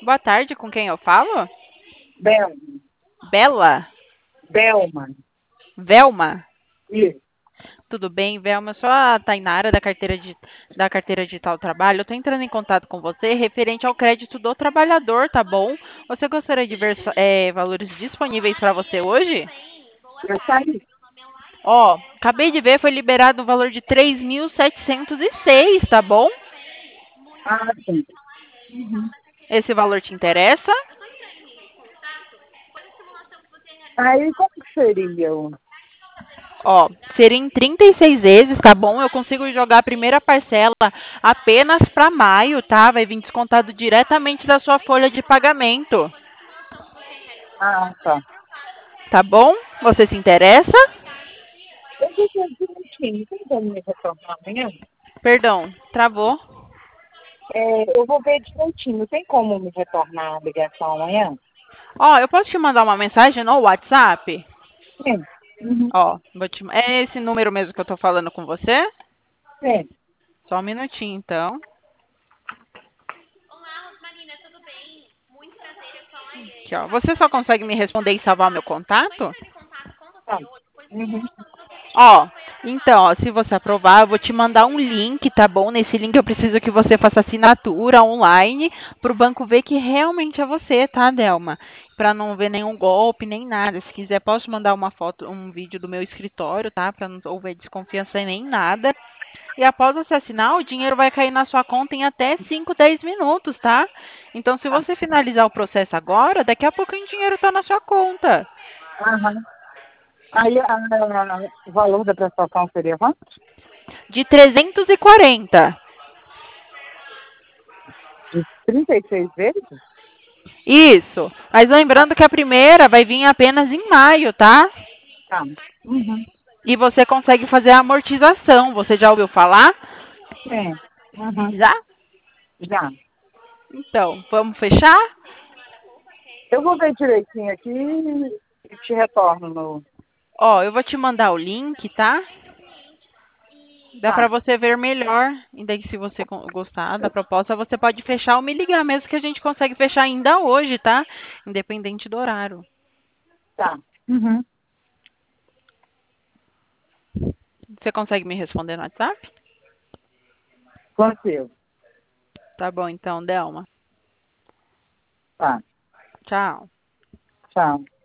Boa tarde, com quem eu falo? Belma. Bela? Belma. Velma? Isso. Tudo bem, Velma? Eu sou a Tainara da carteira digital Trabalho. Eu estou entrando em contato com você referente ao crédito do trabalhador, tá bom? Você gostaria de ver valores disponíveis para você hoje? Eu saí. Ó, acabei de ver, foi liberado o valor de 3.706, tá bom? Ah, sim. Uhum. Esse valor te interessa? Aí, como que seria? Ó, seria em 36 vezes, tá bom? Eu consigo jogar a primeira parcela apenas para maio, tá? Vai vir descontado diretamente da sua folha de pagamento, Ah, tá. tá bom? Você se interessa? Eu vou ver direitinho. Tem como me retornar amanhã? Perdão, travou? Eu vou ver direitinho. Tem como me retornar a ligação amanhã? Ó, eu posso te mandar uma mensagem no WhatsApp? Sim. Uhum. Ó, é esse número mesmo que eu tô falando com você? Sim. Só um minutinho, então. Aqui, ó. Você só consegue me responder e salvar meu contato? Tá. Uhum. Ó, então, ó, se você aprovar, eu vou te mandar um link, tá bom? Nesse link eu preciso que você faça assinatura online para o banco ver que realmente é você, tá, Delma? Para não ver nenhum golpe, nem nada. Se quiser, posso mandar uma foto, um vídeo do meu escritório, tá? Para não houver desconfiança nem nada. E após você assinar, o dinheiro vai cair na sua conta em até 5, 10 minutos, tá? Então, se Tá. você finalizar o processo agora, daqui a pouco o dinheiro está na sua conta. Aham. Aí, o valor da prestação seria quanto? De 340. De 36 vezes? Isso. Mas Ah, lembrando que a primeira vai vir apenas em maio, tá? tá. Uhum. E você consegue fazer a amortização. Você já ouviu falar? Sim. Uhum. Já? Já. Então, vamos fechar? Eu vou ver direitinho aqui e te retorno no. Ó, eu vou te mandar o link, tá? Dá Tá. pra você ver melhor. E daí, se você gostar da proposta, você pode fechar ou me ligar mesmo, que a gente consegue fechar ainda hoje, tá? Independente do horário. Tá. Uhum. Você consegue me responder no WhatsApp? Consigo. Tá bom, então, Delma. Tá. Tchau. Tchau.